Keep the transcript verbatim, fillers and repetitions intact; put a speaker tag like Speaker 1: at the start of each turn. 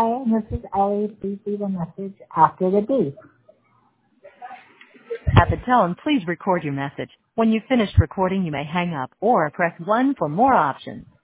Speaker 1: Hi, this is Ellie. Please leave a message after the beep.
Speaker 2: At the tone, please record your message. When you've finished recording, you may hang up or press one for more options.